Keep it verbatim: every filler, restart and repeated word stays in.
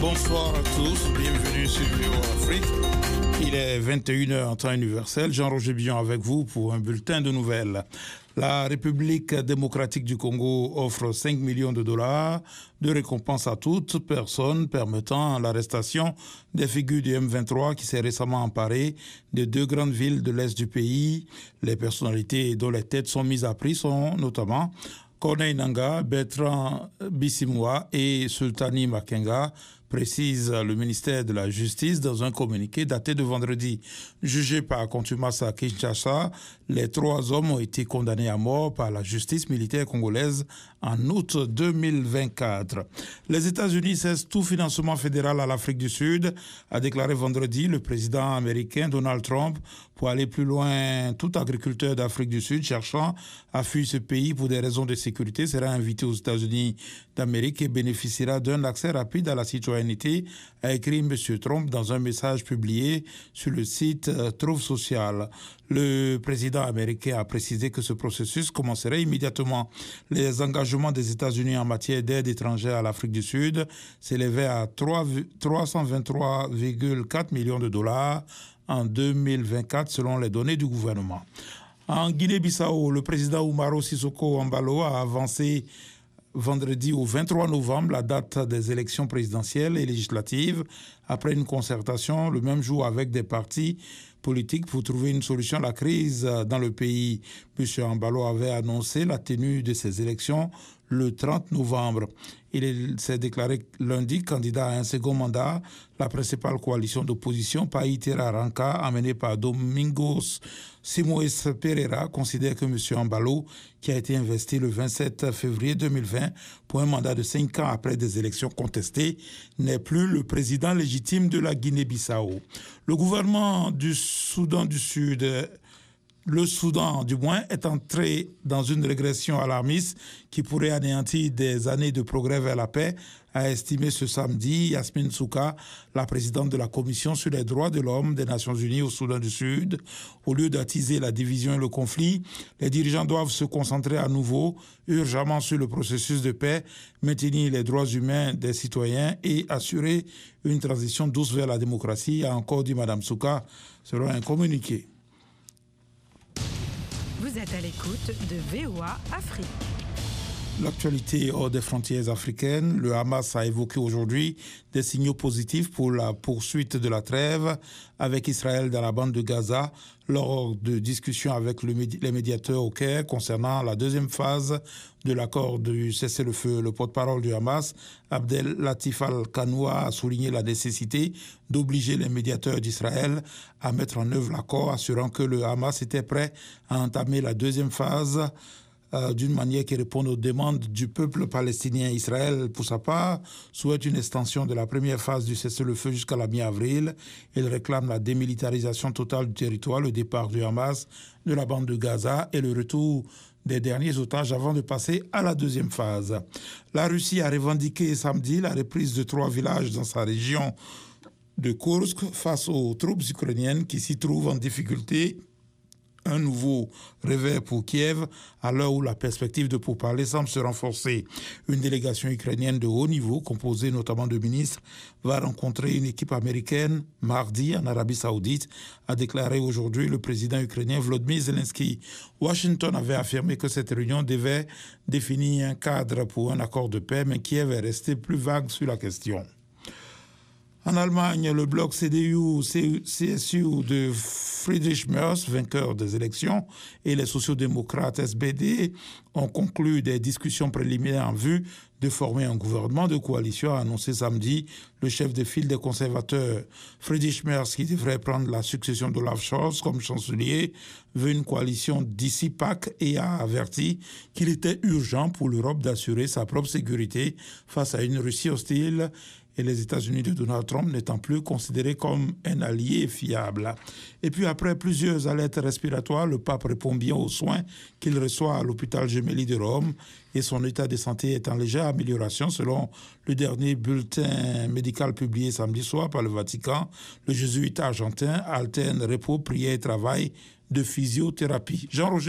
Bonsoir à tous, bienvenue sur V O A Afrique. Il est vingt et une heures en temps universel. Jean-Roger Billon avec vous pour un bulletin de nouvelles. La République démocratique du Congo offre cinq millions de dollars de récompense à toute personne permettant l'arrestation des figures du M vingt-trois qui s'est récemment emparé de deux grandes villes de l'est du pays. Les personnalités dont les têtes sont mises à prix sont notamment Corneille Nangaa, Bertrand Bisimwa et Sultani Makenga, précise le ministère de la Justice dans un communiqué daté de vendredi. Jugés par contumace à Kinshasa, les trois hommes ont été condamnés à mort par la justice militaire congolaise en août deux mille vingt-quatre. Les États-Unis cessent tout financement fédéral à l'Afrique du Sud, a déclaré vendredi le président américain Donald Trump. Pour aller plus loin, tout agriculteur d'Afrique du Sud cherchant à fuir ce pays pour des raisons de sécurité sera invité aux États-Unis d'Amérique et bénéficiera d'un accès rapide à la citoyenneté, a écrit M. Trump dans un message publié sur le site Truth Social. Le président américain a précisé que ce processus commencerait immédiatement. Les engagements des États-Unis en matière d'aide étrangère à l'Afrique du Sud s'élevaient à trois cent vingt-trois virgule quatre millions de dollars en deux mille vingt-quatre selon les données du gouvernement. En Guinée-Bissau, le président Umaro Sissoko Embalo a avancé vendredi au vingt-trois novembre la date des élections présidentielles et législatives après une concertation le même jour avec des partis politiques pour trouver une solution à la crise dans le pays. M. Embalo avait annoncé la tenue de ces élections le trente novembre. Il s'est déclaré lundi candidat à un second mandat. La principale coalition d'opposition, Païtera Ranka, amenée par Domingos Simoes Pereira, considère que M. Embalo, qui a été investi le vingt-sept février deux mille vingt pour un mandat de cinq ans après des élections contestées, n'est plus le président légitime de la Guinée-Bissau. Le gouvernement du Soudan du Sud, le Soudan du moins, est entré dans une régression alarmiste qui pourrait anéantir des années de progrès vers la paix, a estimé ce samedi Yasmine Souka, la présidente de la Commission sur les droits de l'homme des Nations Unies au Soudan du Sud. Au lieu d'attiser la division et le conflit, les dirigeants doivent se concentrer à nouveau urgemment sur le processus de paix, maintenir les droits humains des citoyens et assurer une transition douce vers la démocratie, a encore dit Mme Souka, selon un communiqué. Vous êtes à l'écoute de V O A Afrique. L'actualité hors des frontières africaines, le Hamas a évoqué aujourd'hui des signaux positifs pour la poursuite de la trêve avec Israël dans la bande de Gaza lors de discussions avec le médi- les médiateurs au Caire concernant la deuxième phase de l'accord du cessez-le-feu. Le porte-parole du Hamas, Abdel Latif Al-Kanoua, a souligné la nécessité d'obliger les médiateurs d'Israël à mettre en œuvre l'accord, assurant que le Hamas était prêt à entamer la deuxième phase Euh, d'une manière qui réponde aux demandes du peuple palestinien. Israël, pour sa part, souhaite une extension de la première phase du cessez-le-feu jusqu'à la mi-avril. Il réclame la démilitarisation totale du territoire, le départ du Hamas de la bande de Gaza et le retour des derniers otages avant de passer à la deuxième phase. La Russie a revendiqué samedi la reprise de trois villages dans sa région de Kursk face aux troupes ukrainiennes qui s'y trouvent en difficulté. Un nouveau revers pour Kiev à l'heure où la perspective de pourparlers semble se renforcer. Une délégation ukrainienne de haut niveau, composée notamment de ministres, va rencontrer une équipe américaine mardi en Arabie Saoudite, a déclaré aujourd'hui le président ukrainien Volodymyr Zelensky. Washington avait affirmé que cette réunion devait définir un cadre pour un accord de paix, mais Kiev est resté plus vague sur la question. En Allemagne, le bloc C D U C S U de Friedrich Merz, vainqueur des élections, et les sociodémocrates S B D ont conclu des discussions préliminaires en vue de former un gouvernement de coalition, a annoncé samedi le chef de file des conservateurs. Friedrich Merz, qui devrait prendre la succession d'Olaf Scholz comme chancelier, veut une coalition d'ici Pâques et a averti qu'il était urgent pour l'Europe d'assurer sa propre sécurité face à une Russie hostile et les États-Unis de Donald Trump n'étant plus considérés comme un allié fiable. Et puis après plusieurs alertes respiratoires, le pape répond bien aux soins qu'il reçoit à l'hôpital Gemelli de Rome et son état de santé est en légère amélioration selon le dernier bulletin médical publié samedi soir par le Vatican. Le jésuite argentin alterne repos, prière et travail de physiothérapie. Jean-Roger